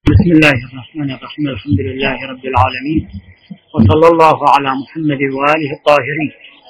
بسم الله الرحمن الرحيم. الحمد لله رب العالمين، وصلى الله على محمد وآله الطاهرين.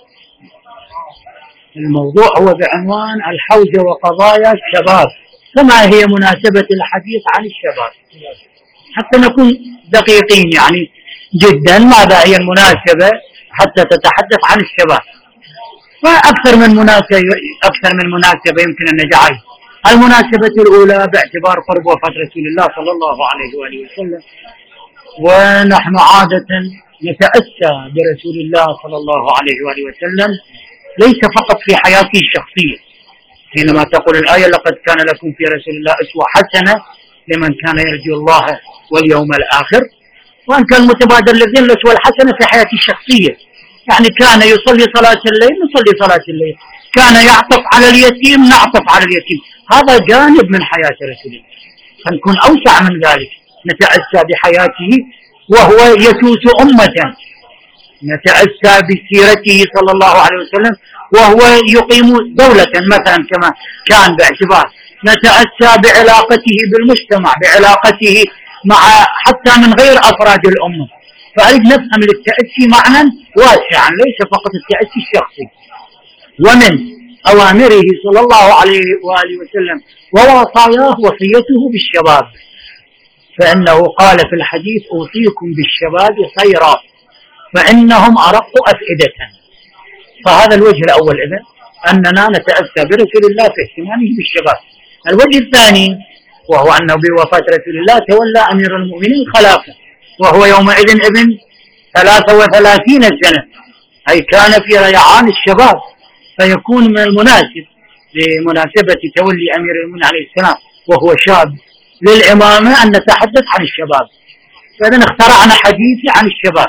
الموضوع هو بعنوان الحوزة وقضايا الشباب، فما هي مناسبة الحديث عن الشباب حتى نكون دقيقين يعني جدا. ماذا هي المناسبة حتى تتحدث عن الشباب؟ فأكثر من مناسبة يمكن أن نجعل. المناسبة الأولى باعتبار قرب وفاة رسول الله صلى الله عليه وآله وسلم، ونحن عادة نتأسى برسول الله صلى الله عليه وآله وسلم ليس فقط في حياته الشخصية، حينما تقول الآية لقد كان لكم في رسول الله أسوة حسنة لمن كان يرجو الله واليوم الآخر، وأن كان متبادر للذين الأسوة الحسنة في حياته الشخصية، يعني كان يصلي صلاة الليل نصلي صلاة الليل، كان يعطف على اليتيم نعطف على اليتيم. هذا جانب من حياة رسول الله. فنكون أوسع من ذلك، نتأسى بحياته وهو يسوس أمة، نتأسى بسيرته صلى الله عليه وسلم وهو يقيم دولة مثلا كما كان باعتبار، نتأسى بعلاقته بالمجتمع، بعلاقته مع حتى من غير أفراد الأمة. فأريد نفهم للتأسي معنى واسعا ليس فقط التأسي الشخصي. ومن أوامره صلى الله عليه وآله وسلم ووصاياه وصيته بالشباب، فإنه قال في الحديث أوصيكم بالشباب خيرا فإنهم أرق أفئدة. فهذا الوجه الأول إذن أننا نتأسى برسول الله في اهتمامه بالشباب. الوجه الثاني وهو أنه بوفاة رسول الله تولى أمير المؤمنين الخلافة وهو يومئذ ابن 33 سنة، أي كان في ريعان الشباب، فيكون من المناسب لمناسبة تولي أمير المؤمنين عليه السلام وهو شاب للإمامة أن نتحدث عن الشباب. فإذن اخترعنا حديثي عن الشباب.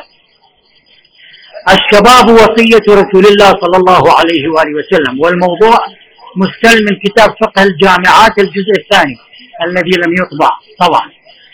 الشباب وصية رسول الله صلى الله عليه وآله وسلم، والموضوع مستلم من كتاب فقه الجامعات الجزء الثاني الذي لم يطبع طبعا.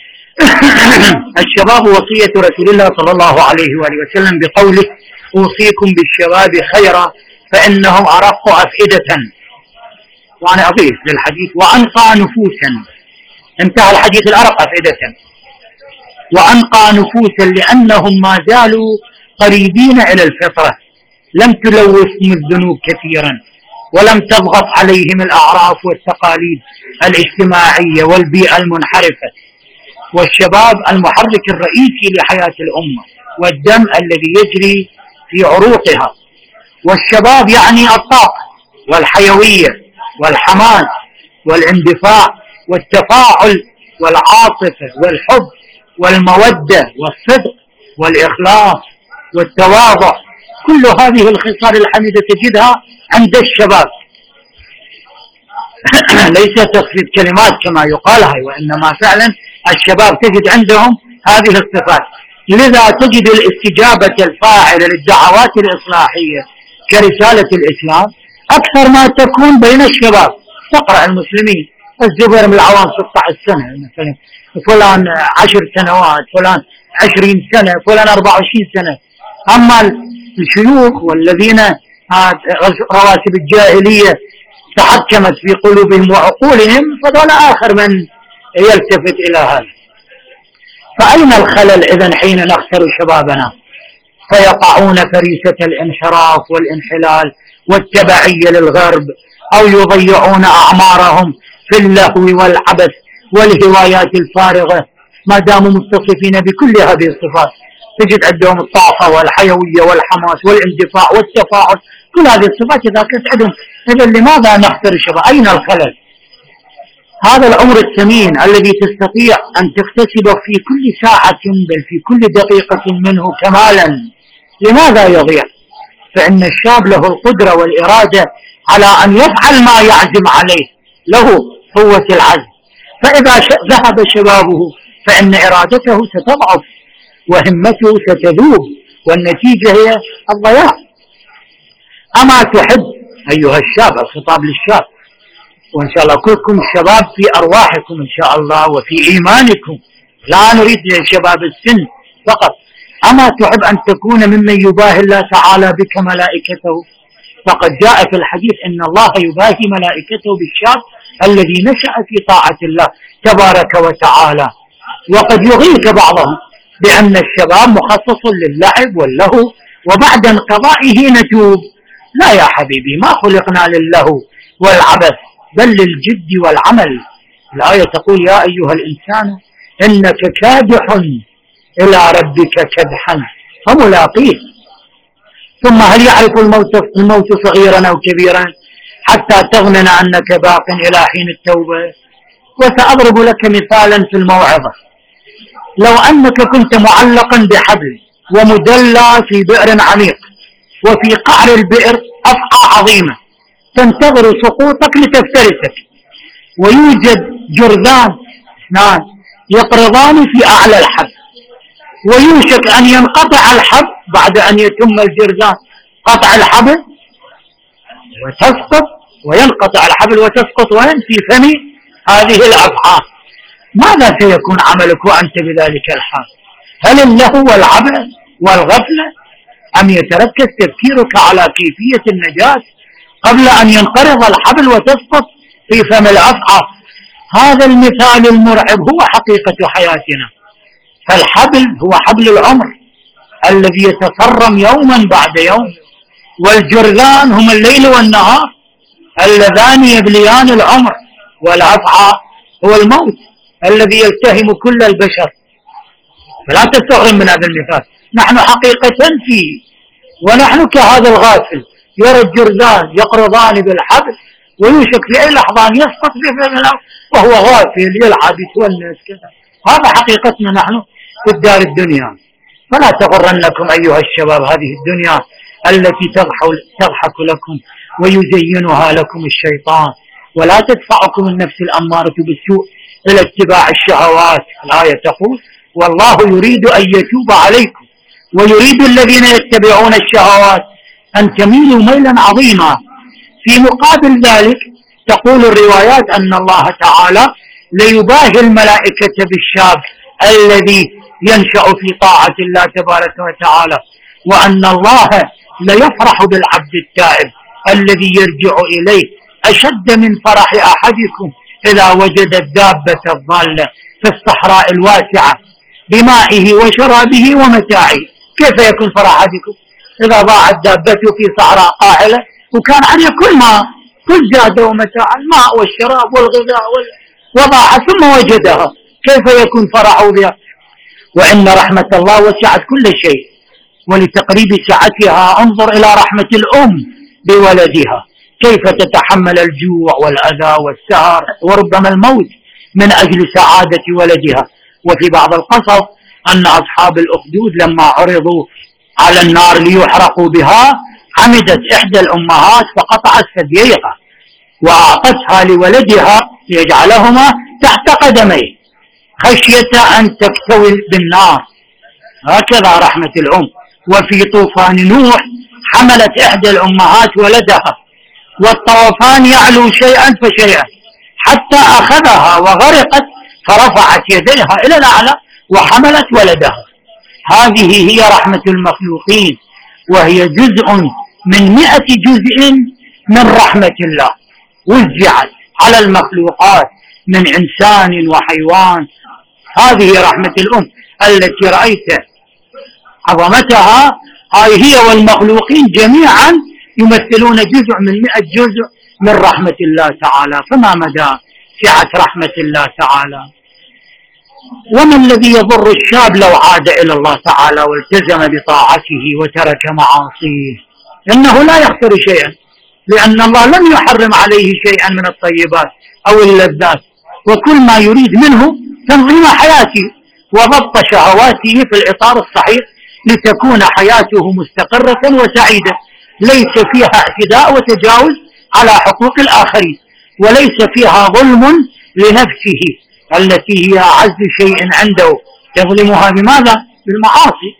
الشباب وصية رسول الله صلى الله عليه وآله وسلم بقوله أوصيكم بالشباب خيرا فإنهم أرق أفئدة، وأنا أضيف للحديث وأنقى نفوسا. انتهى الحديث الأرق أفئدة، وأنقى نفوسا لأنهم ما زالوا قريبين إلى الفطرة، لم تلوثهم الذنوب كثيرا ولم تضغط عليهم الأعراف والتقاليد الاجتماعية والبيئة المنحرفة. والشباب المحرك الرئيسي لحياة الأمة والدم الذي يجري في عروقها. والشباب يعني الطاقة والحيوية والحماس والاندفاع والتفاعل والعاطفة والحب والمودة والصدق والإخلاص والتواضع. كل هذه الخصال الحميدة تجدها عند الشباب. ليس تصفية كلمات كما يقال هاي، وإنما فعلا الشباب تجد عندهم هذه الصفات. لذا تجد الاستجابة الفاعلة للدعوات الإصلاحية كرسالة الإسلام أكثر ما تكون بين الشباب. تقرأ المسلمين الزبير من العوام 16 سنة مثلا، فلان 10 سنوات، فلان 20 سنة، فلان 24 سنة. أما الشيوخ والذين رواسب الجاهلية تحكمت في قلوبهم وعقولهم فدول آخر من يلتفت إلى هذا. فأين الخلل إذن حين نخسر شبابنا فيقعون فريسة الانحراف والانحلال والتبعية للغرب، أو يضيعون أعمارهم في اللهو والعبث والهوايات الفارغة ما داموا متصفين بكل هذه الصفات. تجد عندهم الطاقة والحيوية والحماس والاندفاع والتفاعل، كل هذه الصفات إذا كانت عندهم. إذن لماذا نخسر الشباب؟ أين الخلل؟ هذا العمر الثمين الذي تستطيع أن تكتسبه في كل ساعة بل في كل دقيقة منه كمالا، لماذا يضيع؟ فإن الشاب له القدرة والإرادة على أن يفعل ما يعزم عليه، له قوة العزم. فإذا ذهب شبابه فإن إرادته ستضعف وهمته ستذوب، والنتيجة هي الضياع. أما تحب أيها الشاب، الخطاب للشاب، وإن شاء الله كلكم الشباب في أرواحكم إن شاء الله وفي إيمانكم، لا نريد شباب السن فقط. أما تحب أن تكون ممن يباهي الله تعالى بك ملائكته؟ فقد جاء في الحديث إن الله يباهي ملائكته بالشاب الذي نشأ في طاعة الله تبارك وتعالى. وقد يغيك بعضهم بأن الشباب مخصص للعب واللهو وبعد انقضائه نتوب. لا يا حبيبي، ما خلقنا للهو والعبث بل للجد والعمل. الآية تقول يا أيها الإنسان إنك كادح إلى ربك كدحا فملاقيه. ثم هل يعرف الموت صغيرا أو كبيرا حتى تظن أنك باق إلى حين التوبة؟ وسأضرب لك مثالا في الموعظة. لو أنك كنت معلقا بحبل ومدلى في بئر عميق، وفي قعر البئر أفعى عظيمة تنتظر سقوطك لتفترسك، ويوجد جرذان اثنان يقرضان في أعلى الحبل، ويوشك أن ينقطع الحبل بعد أن يتم الجرذان قطع الحبل وتسقط، وينقطع الحبل وتسقط وين؟ في فم هذه الأفعى. ماذا سيكون عملك وأنت بذلك الحال؟ هل اللهو والعبث والغفلة، أم يتركز تفكيرك على كيفية النجاة قبل أن ينقرض الحبل وتسقط في فم الأفعى؟ هذا المثال المرعب هو حقيقة حياتنا. فالحبل هو حبل العمر الذي يتصرم يوما بعد يوم، والجرذان هم الليل والنهار اللذان يبليان العمر، والأفعى هو الموت الذي يلتهم كل البشر. فلا تستغرب من هذا المثال، نحن حقيقة فيه، ونحن كهذا الغافل يرى الجرذان يقرضان بالحبل ويوشك في أي لحظة أن يسقط وهو غافل يلعب يتونس كذا. هذا حقيقتنا نحن في الدار الدنيا. فلا تغرنكم أيها الشباب هذه الدنيا التي تضحك لكم ويزينها لكم الشيطان، ولا تدفعكم النفس الأمارة بالسوء إلى اتباع الشهوات. الآية تقول والله يريد أن يتوب عليكم ويريد الذين يتبعون الشهوات أن تميلوا ميلا عظيما. في مقابل ذلك تقول الروايات أن الله تعالى ليباهي الملائكة بالشاب الذي ينشأ في طاعة الله تبارك وتعالى، وأن الله ليفرح بالعبد التائب الذي يرجع إليه أشد من فرح أحدكم إذا وجد الدابة الضالة في الصحراء الواسعة بمائه وشرابه ومتاعه. كيف يكون فرح أحدكم إذا ضاعت دابته في صحراء قاحلة وكان عليه كل ما كل زاد ومتاع الماء والشراب والغذاء وضاع ثم وجدها؟ كيف يكون فرحه بها؟ وإن رحمة الله وسعت كل شيء، ولتقريب سعتها انظر إلى رحمة الأم بولدها، كيف تتحمل الجوع والأذى والسهر وربما الموت من أجل سعادة ولدها. وفي بعض القصص أن أصحاب الأخدود لما عرضوا على النار ليحرقوا بها عمدت إحدى الأمهات فقطعت ثدييها وأعطتها لولدها ليجعلهما تحت قدميه خشية أن تكتوي بالنار. هكذا رحمة الأم. وفي طوفان نوح حملت إحدى الأمهات ولدها والطوفان يعلو شيئا فشيئا حتى أخذها وغرقت فرفعت يديها إلى الأعلى وحملت ولدها. هذه هي رحمة المخلوقين، وهي جزء من 100 جزء من رحمة الله وزعت على المخلوقات من إنسان وحيوان. هذه رحمة الأم التي رأيت عظمتها، هي والمخلوقين جميعا يمثلون جزء من 100 جزء من رحمة الله تعالى. فما مدى سعة رحمة الله تعالى؟ وما الذي يضر الشاب لو عاد إلى الله تعالى والتزم بطاعته وترك معاصيه؟ إنه لا يخسر شيئا، لأن الله لم يحرم عليه شيئا من الطيبات أو اللذات، وكل ما يريد منه تنظيم حياته وضبط شهواته في الإطار الصحيح لتكون حياته مستقرة وسعيدة ليس فيها اعتداء وتجاوز على حقوق الآخرين، وليس فيها ظلم لنفسه التي هي أعز شيء عنده يظلمها بماذا؟ بالمعاصي.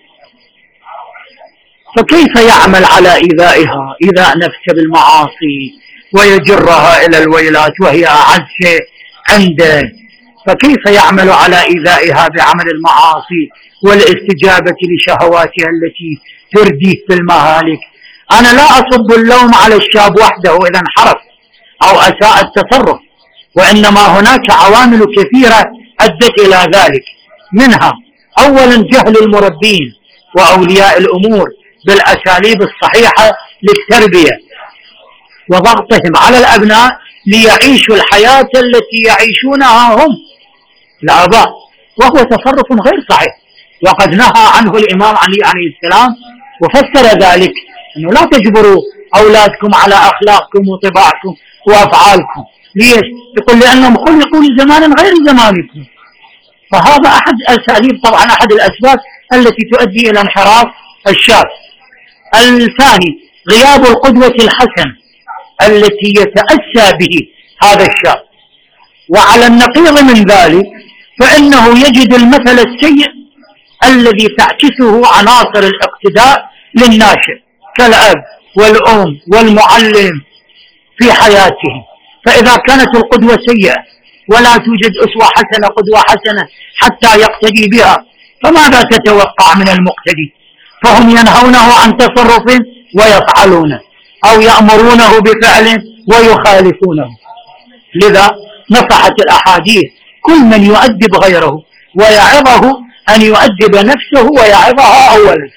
فكيف يعمل على إيذائها إيذاء نفسه بالمعاصي ويجرها إلى الويلات وهي أعز شيء عنده؟ فكيف يعمل على إيذائها بعمل المعاصي والاستجابة لشهواتها التي ترديه في المهالك؟ أنا لا أصب اللوم على الشاب وحده إذا انحرف أو أساء التصرف، وإنما هناك عوامل كثيرة أدت إلى ذلك، منها أولا جهل المربين وأولياء الأمور بالأساليب الصحيحة للتربية وضغطهم على الأبناء ليعيشوا الحياة التي يعيشونها هم الآباء، وهو تصرف غير صحيح، وقد نهى عنه الإمام علي عليه السلام وفسر ذلك أنه لا تجبروا أولادكم على أخلاقكم وطباعكم وأفعالكم. ليش؟ يقول لأنهم خلقوا لزمان غير زمانكم. فهذا أحد الأساليب، طبعا أحد الأسباب التي تؤدي إلى انحراف الشاب. الثاني غياب القدوة الحسنة التي يتأسى به هذا الشاب. وعلى النقيض من ذلك فإنه يجد المثل السيء الذي تعكسه عناصر الاقتداء للناشئ كالأب والأم والمعلم في حياته. فإذا كانت القدوة سيئة ولا توجد أسوة حسنة قدوة حسنة حتى يقتدي بها، فماذا تتوقع من المقتدي؟ فهم ينهونه عن تصرف ويفعلونه، أو يأمرونه بفعل ويخالفونه. لذا نصحت الأحاديث كل من يؤدب غيره ويعظه أن يؤدب نفسه ويعظها أولا.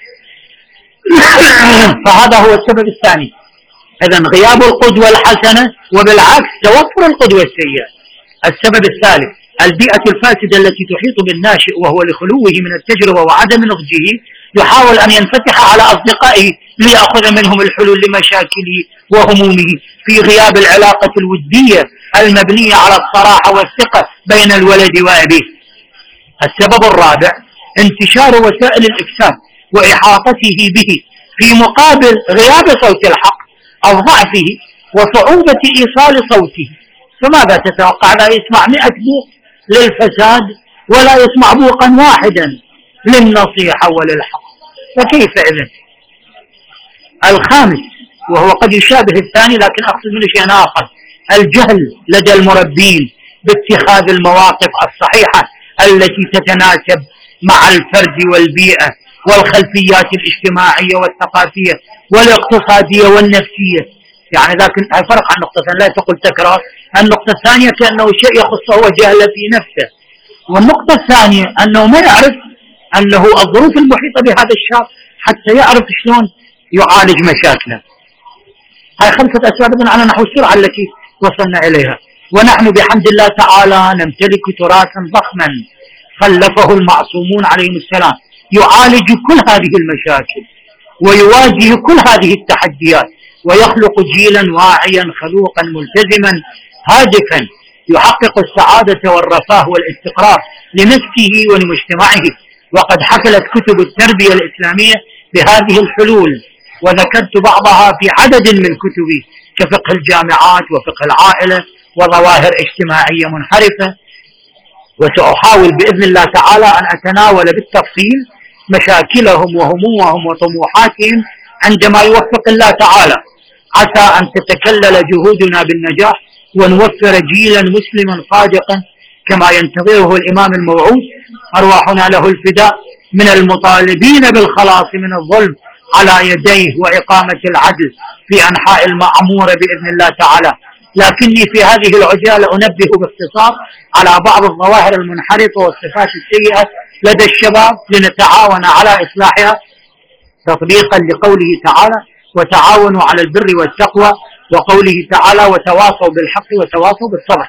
فهذا هو السبب الثاني. إذن غياب القدوة الحسنة وبالعكس توفر القدوة السيئة. السبب الثالث البيئة الفاسدة التي تحيط بالناشئ، وهو لخلوه من التجربة وعدم نضجه يحاول أن ينفتح على أصدقائه ليأخذ منهم الحلول لمشاكله وهمومه في غياب العلاقة الودية المبنية على الصراحة والثقة بين الولد وأبيه. السبب الرابع انتشار وسائل الإفساد وإحاطته به في مقابل غياب صوت الحق أو ضعفه وصعوبة إيصال صوته. فماذا تتوقع؟ لا يسمع 100 بوق للفساد ولا يسمع بوقا واحدا للنصيحة وللحق. فكيف إذن؟ الخامس وهو قد يشابه الثاني لكن أقصد منه شيء آخر، الجهل لدى المربين باتخاذ المواقف الصحيحة التي تتناسب مع الفرد والبيئة والخلفيات الاجتماعية والثقافية والاقتصادية والنفسية. يعني لكن الفرق عن نقطة لا تقول تكرار. النقطة الثانية كأنه شيء يخصه هو جهل في نفسه، والنقطة الثانية أنه ما يعرف أنه الظروف المحيطة بهذا الشاب حتى يعرف شلون يعالج مشاكله. هاي 5 أسباب على نحو السرعة التي وصلنا إليها. ونحن بحمد الله تعالى نمتلك تراثا ضخما خلفه المعصومون عليهم السلام يعالج كل هذه المشاكل ويواجه كل هذه التحديات ويخلق جيلا واعيا خلوقا ملتزما هادفا يحقق السعادة والرفاه والاستقرار لنفسه ولمجتمعه. وقد حفلت كتب التربية الإسلامية بهذه الحلول، وذكرت بعضها في عدد من كتبي كفقه الجامعات وفقه العائلة وظواهر اجتماعية منحرفة. وسأحاول بإذن الله تعالى أن أتناول بالتفصيل مشاكلهم وهمومهم وطموحاتهم عندما يوفق الله تعالى، عسى أن تتكلل جهودنا بالنجاح ونوفر جيلا مسلما صادقا كما ينتظره الإمام الموعود أرواحنا له الفداء من المطالبين بالخلاص من الظلم على يديه وإقامة العدل في أنحاء المأمورة بإذن الله تعالى. لكني في هذه العجالة أنبه باختصار على بعض الظواهر المنحرفة والصفات السيئة لدى الشباب لنتعاون على إصلاحها تطبيقا لقوله تعالى وتعاونوا على البر والتقوى، وقوله تعالى وتواصوا بالحق وتواصوا بالصبر.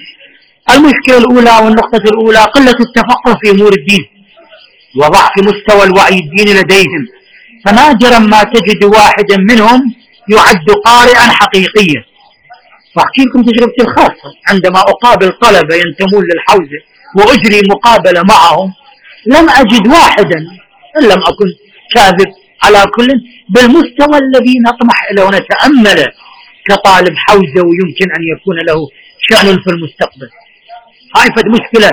المشكلة الأولى والنقطة الأولى قلة التفقه في أمور الدين وضعف مستوى الوعي الديني لديهم، فنادرا ما تجد واحدا منهم يعد قارئا حقيقيا. واحكي لكم تجربتي الخاصة عندما أقابل طلبة ينتمون للحوزة وأجري مقابلة معهم، لم أجد واحدا إن لم أكن كاذب على كل بالمستوى الذي نطمح إليه ونتأمله كطالب حوزة ويمكن أن يكون له شأن في المستقبل. هاي فد مشكلة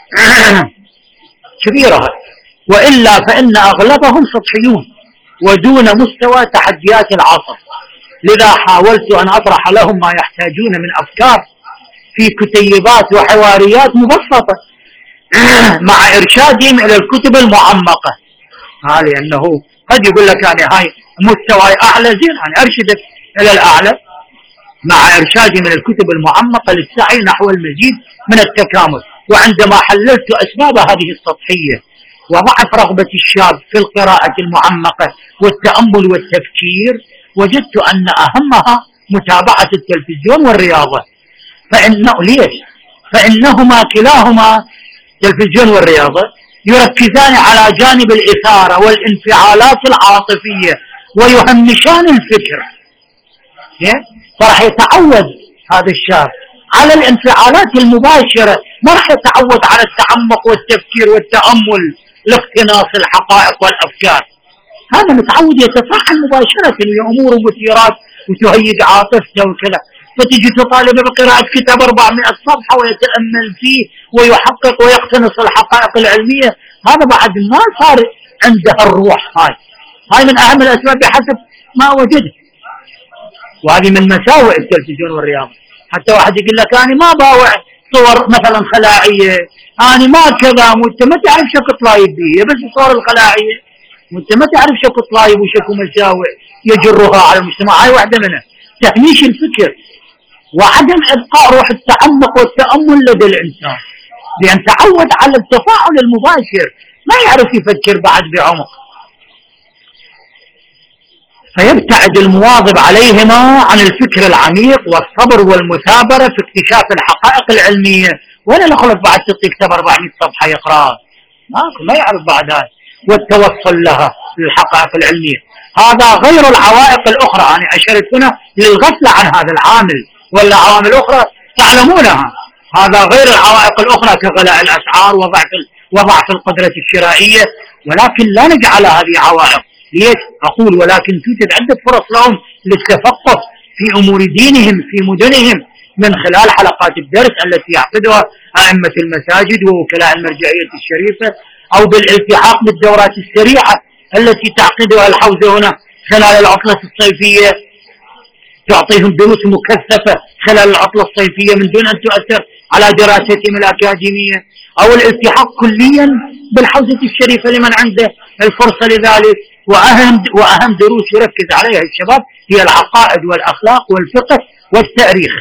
كبيرة، وإلا فإن أغلبهم سطحيون ودون مستوى تحديات العصر. لذا حاولت أن أطرح لهم ما يحتاجون من أفكار في كتيبات وحواريات مبسطة مع إرشادهم إلى الكتب المعمقة. لأنه قد يقول لك يعني هاي مستوى أعلى، زين أنا أرشدك إلى الأعلى مع إرشادي من الكتب المعمقة للسعي نحو المزيد من التكامل. وعندما حللت أسباب هذه السطحية وضعف رغبة الشاب في القراءة المعمقة والتأمل والتفكير، وجدت أن أهمها متابعة التلفزيون والرياضة. ليش؟ فإنهما كلاهما، التلفزيون والرياضة، يركزان على جانب الإثارة والانفعالات العاطفية ويهمشان الفكر. فراح يتعود هذا الشاب على الانفعالات المباشرة، ما راح يتعود على التعمق والتفكير والتأمل لاقتناص الحقائق والأفكار. هذا متعود يتفاعل مباشرة وأمور مثيرات وتهيج عاطفته وكذا، فتجي تطالب بقراءة كتاب 400 صفحة ويتأمل فيه ويحقق ويقتنص الحقائق العلمية. هذا بعد ما صار عنده الروح. هاي من أهم الأسباب بحسب ما وجده. وهذه من مساوئ التلفزيون والرياضة. حتى واحد يقول لك أنا ما باوع صور مثلا خلاعية، أنا ما كذا، وانت ما تعرف شو طلايب بيه، بس الصور الخلاعية وانت ما تعرف شو طلايب وشكو مساوئ يجرها على المجتمع. هاي واحدة منها تهميش الفكر وعدم إبقاء روح التعمق والتأمل لدى الإنسان، لأن تعود على التفاعل المباشر ما يعرف يفكر بعد بعمق. فيبتعد المواظب عليهما عن الفكر العميق والصبر والمثابرة في اكتشاف الحقائق العلمية. ولا نخلط بعد تعطي كتاب 400 صفحة يقرأ، ما يعرف بعد هذا، والتوصل لها للحقائق العلمية. هذا غير العوائق الأخرى. أنا أشرت هنا للغفلة عن هذا العامل، ولا عوامل أخرى تعلمونها. هذا غير العوائق الأخرى كغلاء الأسعار وضعف القدرة الشرائية، ولكن لا نجعل هذه عوائق. ليش؟ أقول ولكن توجد عدة فرص لهم للتفقه في أمور دينهم في مدنهم من خلال حلقات الدرس التي يعقدها أئمة المساجد ووكلاء المرجعية الشريفة، أو بالالتحاق بالدورات السريعة التي تعقدها الحوزة هنا خلال العطلة الصيفية، تعطيهم دروس مكثفة خلال العطلة الصيفية من دون أن تؤثر على دراستهم الأكاديمية، أو الالتحاق كليا بالحوزة الشريفة لمن عنده الفرصة لذلك. وأهم دروس يركز عليها الشباب هي العقائد والأخلاق والفقه والتاريخ.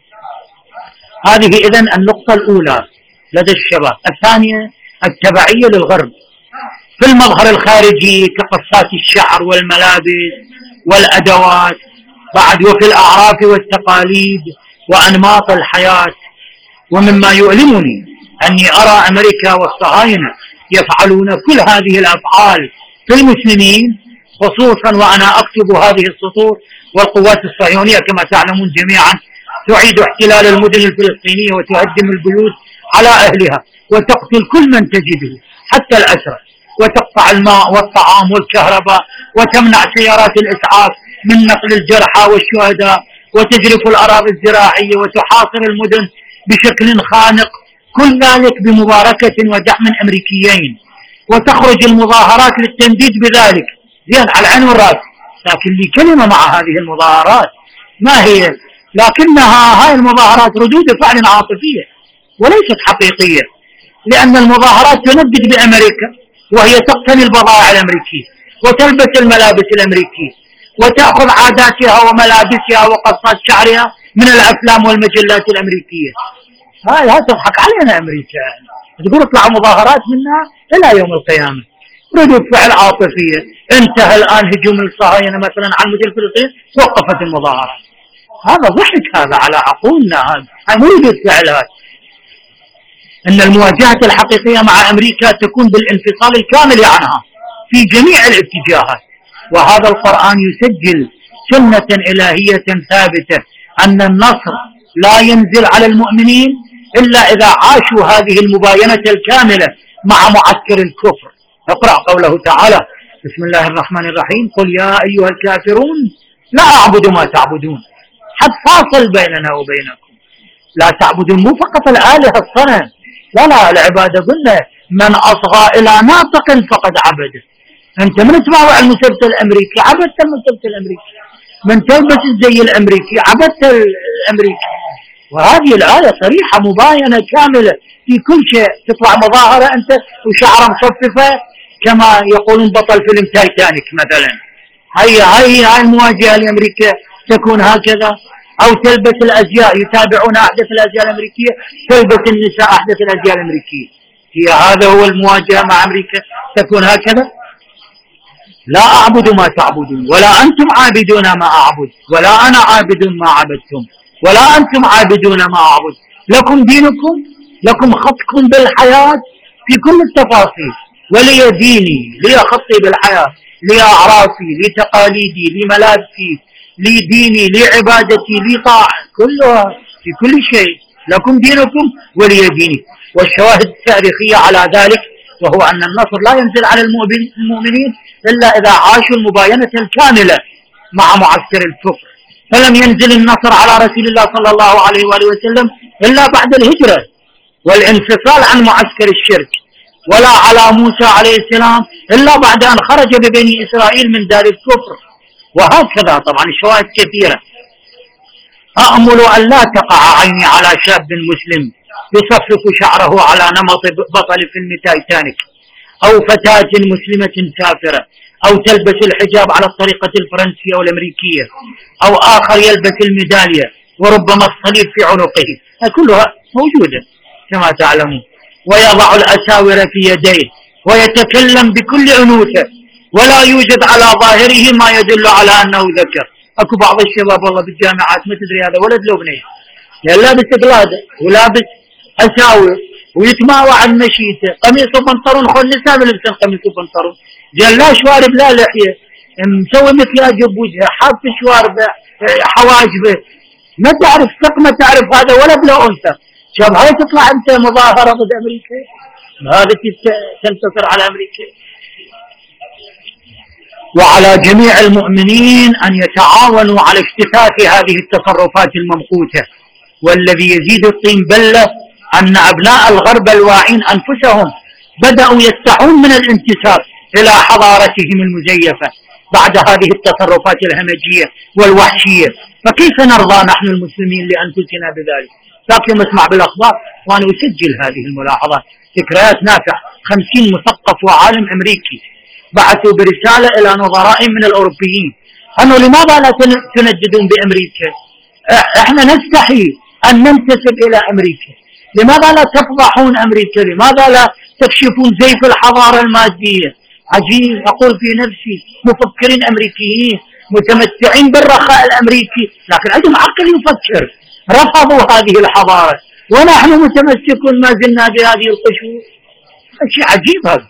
هذه إذن النقطة الأولى لدى الشباب. الثانية التبعية للغرب في المظهر الخارجي كقصات الشعر والملابس والأدوات، بعد وفي الأعراف والتقاليد وأنماط الحياة. ومما يؤلمني أني أرى أمريكا والصهاينة يفعلون كل هذه الأفعال في المسلمين، خصوصا وأنا أكتب هذه السطور. والقوات الصهيونية كما تعلمون جميعا تعيد احتلال المدن الفلسطينية وتهدم البيوت على أهلها وتقتل كل من تجده حتى الأسرى، وتقطع الماء والطعام والكهرباء، وتمنع سيارات الإسعاف من نقل الجرحى والشهداء، وتجرف الأراضي الزراعية، وتحاصر المدن بشكل خانق، كل ذلك بمباركة ودعم أمريكيين. وتخرج المظاهرات للتنديد بذلك، زين على العين والرأس، لكن لي كلمة مع هذه المظاهرات ما هي؟ لكنها هاي المظاهرات ردود فعل عاطفية وليست حقيقية، لأن المظاهرات تندد بأمريكا وهي تقتني البضائع الأمريكية وتلبس الملابس الأمريكية وتأخذ عاداتها وملابسها وقصات شعرها من الأفلام والمجلات الأمريكية. هاي لا تضحك علينا أمريكا، تقول اطلع مظاهرات منها إلى يوم القيامة، ردود فعل عاطفية. انتهى الآن هجوم الصهاينة مثلا على المدن الفلسطينية، وقفت المظاهرات. هذا ضحك هذا على عقولنا، هاي مو ردود فعل. إن المواجهة الحقيقية مع أمريكا تكون بالانفصال الكامل عنها في جميع الاتجاهات. وهذا القرآن يسجل سنة إلهية ثابتة أن النصر لا ينزل على المؤمنين إلا إذا عاشوا هذه المباينة الكاملة مع معسكر الكفر. اقرأ قوله تعالى: بسم الله الرحمن الرحيم: قل يا أيها الكافرون لا أعبد ما تعبدون. حد فاصل بيننا وبينكم، لا تعبدون مو فقط الآلهة الصنم، لا العبادة قلنا من أصغى إلى ناطق فقد عبده. أنت من تباوع المسلسل الأمريكي عبدت المسلسل الأمريكي، من تلبس الزي الأمريكي عبدت الأمريكي. وهذه الآية صريحة مباينة كاملة في كل شيء. تطلع مظاهرة أنت وشعر مصففة كما يقولون بطل فيلم تايتانيك مثلا، هاي المواجهة لأمريكا تكون هكذا. أو تلبس الأزياء، يتابعون أحدث الأزياء الأمريكية، تلبس النساء أحدث الأزياء الأمريكية. هذا هو المواجهة مع أمريكا تكون هكذا؟ لا أعبد ما تعبدون ولا أنتم عابدون ما أعبد ولا أنا عابد ما عبدتم ولا أنتم عابدون ما أعبد، لكم دينكم، لكم خطكم بالحياة في كل التفاصيل، ولي ديني، لي خطي بالحياة، لي أعرافي، لي تقاليدي، لي ملابسي، لي ديني، لي عبادتي، لي طاعة، كلها في كل شيء، لكم دينكم ولي ديني. والشواهد التاريخية على ذلك وهو أن النصر لا ينزل على المؤمنين إلا إذا عاشوا المباينة الكاملة مع معسكر الكفر، فلم ينزل النصر على رسول الله صلى الله عليه وآله وسلم إلا بعد الهجرة والانفصال عن معسكر الشرك، ولا على موسى عليه السلام إلا بعد أن خرج ببني إسرائيل من دار الكفر، وهكذا. طبعا الشواهد كثيرة. أأمل أن لا تقع عيني على شاب مسلم يصفق شعره على نمط بطل فيلم تايتانيك، أو فتاة مسلمة كافرة، أو تلبس الحجاب على الطريقة الفرنسية والأمريكية، أو آخر يلبس الميدالية وربما الصليب في عنقه، كلها موجودة كما تعلمون، ويضع الأساور في يديه ويتكلم بكل أنوثة ولا يوجد على ظاهره ما يدل على أنه ذكر. أكو بعض الشباب والله بالجامعات ما تدري هذا ولد لو بنية، لابس قلادة ولابس أساور ويتماوى عن مشيته، قميص وبنطلون، خل نساء بلبسن قميص وبنطلون، لا شوارب لا لحية، مسوي مكياج بوجهه، حاط شواربه حواجبه، ما تعرف ثق، ما تعرف هذا ولد لو أنثى. شوف هاي تطلع أنت مظاهرة ضد أمريكا، هذا تنتصر على أمريكا. وعلى جميع المؤمنين أن يتعاونوا على اجتثاث هذه التصرفات الممقوتة. والذي يزيد الطين بلة أن أبناء الغرب الواعين أنفسهم بدأوا يستحون من الانتساب إلى حضارتهم المزيفة بعد هذه التصرفات الهمجية والوحشية. فكيف نرضى نحن المسلمين لأنفسنا بذلك؟ لكن اسمع بالأخبار وأنا أسجل هذه الملاحظات، ذكريات نافع. 50 مثقف وعالم أمريكي بعثوا برسالة إلى نظراء من الأوروبيين أنه لماذا لا تنددون بأمريكا؟ احنا نستحي أن ننتسب إلى أمريكا، لماذا لا تفضحون أمريكا؟ لماذا لا تكشفون زيف الحضارة المادية؟ عجيب، أقول في نفسي مفكرين أمريكيين متمتعين بالرخاء الأمريكي لكن عندهم عقل يفكر، رفضوا هذه الحضارة ونحن متمسكون ما زلنا بهذه القشور. شيء عجيب هذا.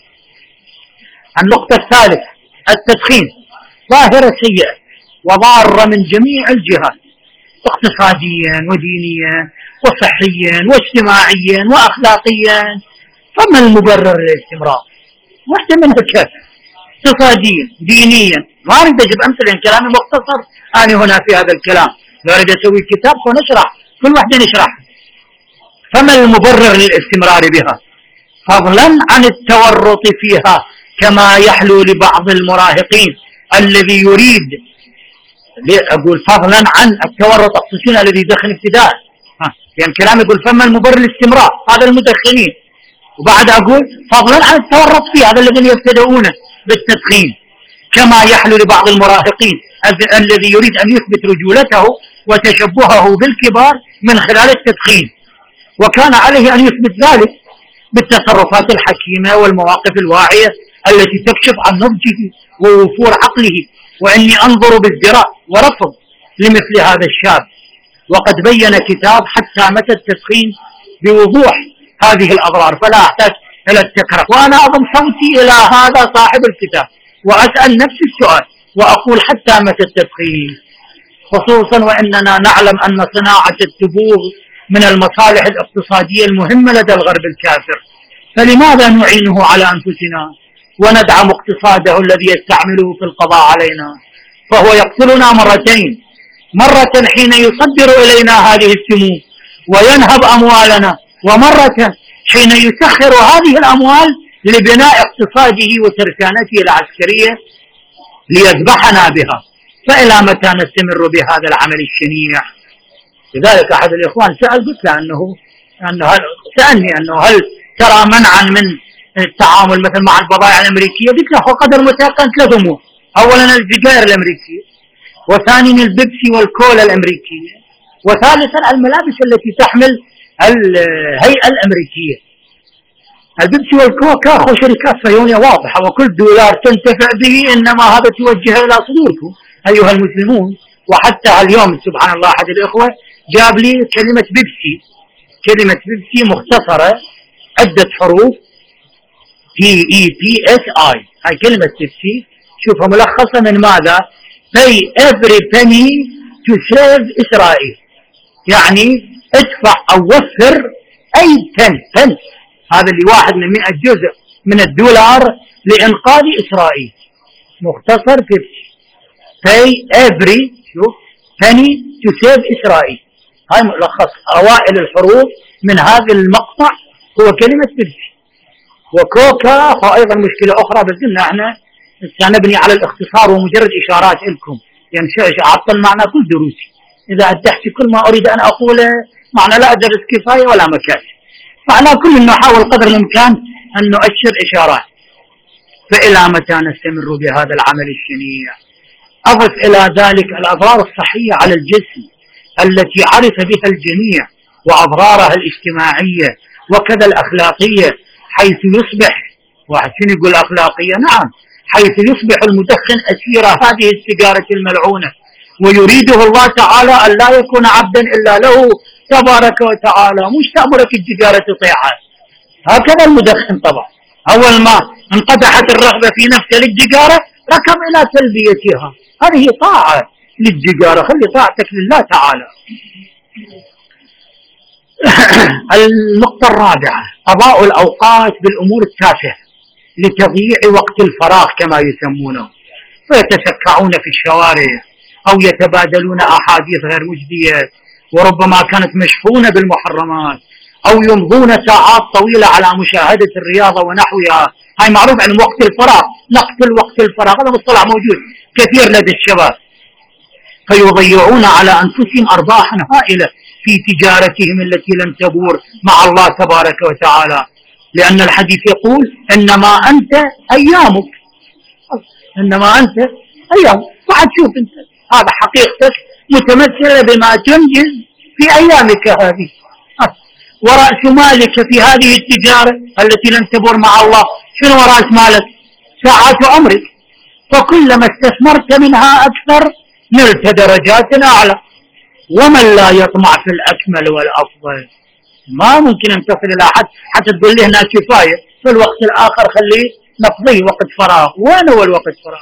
النقطة الثالثة، التدخين ظاهرة سيئة وضارة من جميع الجهات، اقتصاديا ودينيا وصحيا واجتماعيا وأخلاقيا. فما المبرر للاستمرار؟ واحدة منها كافة، اقتصاديا دينيا. ما أريد أجيب أمثلة، كلامي مختصر أنا هنا في هذا الكلام، لو أريد أسوي كتاب ونشرح كل واحدة نشرح. فما المبرر للاستمرار بها فضلا عن التورط فيها كما يحلو لبعض المراهقين الذي يريد، أقول فضلا عن التورط خصوصا الذي يدخن ابتداء، يعني كلام يقول فما المبرر للاستمرار هذا المدخنين، وبعد أقول فضلا عن التورط فيه هذا الذين يبتدؤون بالتدخين، كما يحلو لبعض المراهقين الذي يريد أن يثبت رجولته وتشبهه بالكبار من خلال التدخين، وكان عليه أن يثبت ذلك بالتصرفات الحكيمة والمواقف الواعية التي تكشف عن نضجه ووفور عقله. وإني أنظر بازدراء ورفض لمثل هذا الشاب، وقد بين كتاب حتى متى التدخين بوضوح هذه الأضرار، فلا أحتاج إلى التكرار. وأنا أضم صوتي إلى هذا صاحب الكتاب وأسأل نفس السؤال وأقول حتى متى التدخين، خصوصا وإننا نعلم أن صناعة التبوغ من المصالح الاقتصادية المهمة لدى الغرب الكافر، فلماذا نعينه على أنفسنا وندعم اقتصاده الذي يستعمله في القضاء علينا؟ فهو يقتلنا مرتين، مرة حين يصدر إلينا هذه السموم وينهب أموالنا، ومرة حين يسخر هذه الأموال لبناء اقتصاده وتركانته العسكرية ليذبحنا بها. فإلى متى نستمر بهذا العمل الشنيع؟ لذلك أحد الإخوان سأل، قلت له سألني أنه هل ترى منعا من التعامل مثل مع البضائع الأمريكية؟ قلت له قدر متيقن 3 أمور: أولا السجائر الأمريكية، وثانيا البيبسي والكولا الأمريكية، وثالثا الملابس التي تحمل الهيئة الأمريكية. البيبسي والكوكا أخو شركات صهيونية واضحة، وكل دولار تنتفع به إنما هذا توجهه إلى صدوركم أيها المسلمون. وحتى اليوم سبحان الله أحد الإخوة جاب لي كلمة بيبسي مختصرة عدة حروف PEPSI، هاي كلمة بيبسي شوفها ملخصة من ماذا؟ pay every penny to save إسرائيل، يعني ادفع أو وفر أي بن هذا اللي 1 من 100 جزء من الدولار لإنقاذ إسرائيل. مختصر بيبسي pay every penny to save إسرائيل، هاي ملخص أوائل الحروف من هذا المقطع هو كلمة بيبسي. وكوكا أيضا مشكلة أخرى، بس قلنا احنا سنبني على الاختصار ومجرد إشارات لكم، يعني أعطل معنا كل دروسي، إذا أدحت كل ما أريد أن أقوله معنى لا أدرس كفاية ولا مكاسب، فعلى كل نحاول قدر الإمكان أن نؤشر إشارات. فإلى متى نستمر بهذا العمل الشنيع؟ أضف إلى ذلك الأضرار الصحية على الجسم التي عرف بها الجميع، وأضرارها الاجتماعية وكذا الأخلاقية، حيث يصبح واحد شنو يقول أخلاقية؟ نعم، حيث يصبح المدخن أسير هذه السيجارة الملعونة، ويريده الله تعالى أن لا يكون عبدا إلا له تبارك وتعالى، مش تأمرك السيجارة تطيعها. هكذا المدخن طبعا أول ما انقطعت الرغبة في نفسه للسيجارة ركب إلى تلبيتها، هذه طاعة للسيجارة، خلي طاعتك لله تعالى. النقطة الرابعة قضاء الأوقات بالأمور التافهة لتضييع وقت الفراغ كما يسمونه، فيتسكعون في الشوارع أو يتبادلون أحاديث غير مجدية وربما كانت مشحونة بالمحرمات، أو يمضون ساعات طويلة على مشاهدة الرياضة ونحوها. هاي معروف عن وقت الفراغ، نقتل وقت الفراغ، هذا مصطلح موجود كثير لدى الشباب. فيضيعون على أنفسهم أرباحا هائلة في تجارتهم التي لن تبور مع الله تبارك وتعالى، لأن الحديث يقول إنما أنت أيامك، إنما أنت أيامك، وحتشوف أنت هذا حقيقتك متمثلة بما تنجز في أيامك هذه، ورأس مالك في هذه التجارة التي لن تبور مع الله شنو رأس مالك؟ ساعات عمرك، فكلما استثمرت منها أكثر نلت درجات أعلى. ومن لا يطمع في الأكمل والأفضل ما ممكن أن تصل إلى حد حتى تقول له هنا كفاية، في الوقت الآخر خليه نقضيه وقت فراغ. وين هو الوقت فراغ؟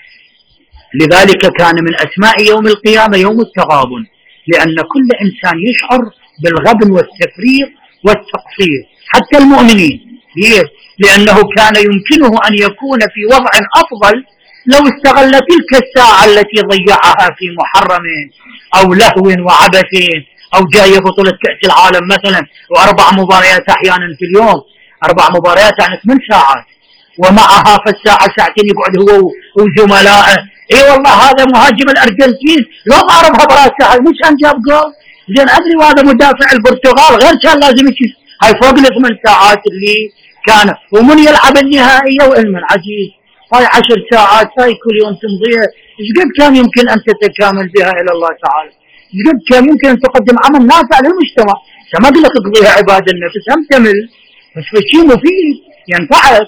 لذلك كان من أسماء يوم القيامة يوم التغابن، لأن كل إنسان يشعر بالغبن والتفريط والتقصير، حتى المؤمنين. ليه؟ لأنه كان يمكنه أن يكون في وضع أفضل لو استغل تلك الساعة التي ضيعها في محرم أو لهو وعبث، أو جاية بطولة كأس العالم مثلا و4 مباريات أحيانا في اليوم، 4 مباريات يعني 8 ساعات، ومعها في الساعة ساعتين يقعد هو وزملائه. اي والله هذا مهاجم الأرجنتين لو ما عرفها براسها مش أن جاب جول، زين أدري وهذا مدافع البرتغال غير كان لازم يشيل. هاي فوق ال8 ساعات اللي كان، ومن يلعب النهائية وإلمن عجيب. هاي 10 ساعات هاي كل يوم تمضيها، ايش قد كان يمكن أن تتكامل بها إلى الله تعالى؟ ايش قد كان يمكن أن تقدم عمل نافع للمجتمع؟ ما أقول لك تقضيها عبادة النفس، هم تمل، بس في شيء مفيد ينفعك.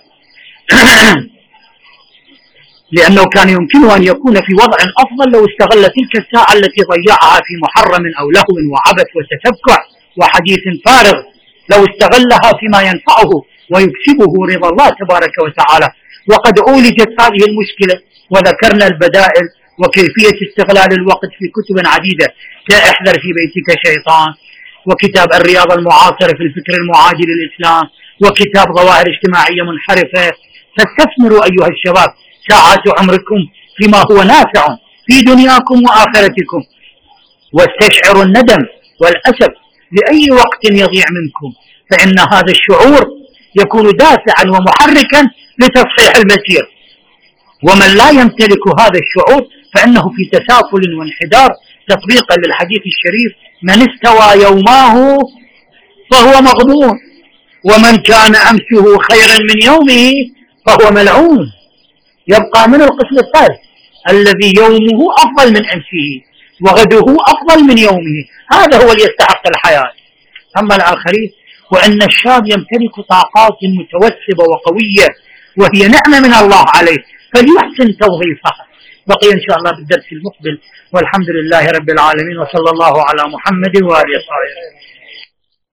لأنه كان يمكنه أن يكون في وضع أفضل لو استغل تلك الساعة التي ضيعها في محرم أو لهو وعبث وتتبع وحديث فارغ، لو استغلها فيما ينفعه ويكسبه رضا الله تبارك وتعالى. وقد أولجت هذه المشكلة وذكرنا البدائل وكيفية استغلال الوقت في كتب عديدة، كاحذر في بيتك شيطان، وكتاب الرياضة المعاصرة في الفكر المعادي للإسلام، وكتاب ظواهر اجتماعية منحرفة. فاستثمروا أيها الشباب ساعات عمركم فيما هو نافع في دنياكم وآخرتكم، واستشعروا الندم والأسف لأي وقت يضيع منكم، فإن هذا الشعور يكون دافعا ومحركا لتصحيح المسير. ومن لا يمتلك هذا الشعور فإنه في تسافل وانحدار، تطبيقا للحديث الشريف: من استوى يوماه فهو مغبون، ومن كان أمسه خيرا من يومه فهو ملعون. يبقى من القسم الثالث الذي يومه أفضل من أمسه، وغده أفضل من يومه، هذا هو اللي يستحق الحياة. أما الآخرين، وأن الشاب يمتلك طاقات متوسبة وقوية وهي نعمة من الله عليه، فليحسن توظيفها. بقي إن شاء الله بالدرس المقبل، والحمد لله رب العالمين، وصلى الله على محمد وآله وصحبه.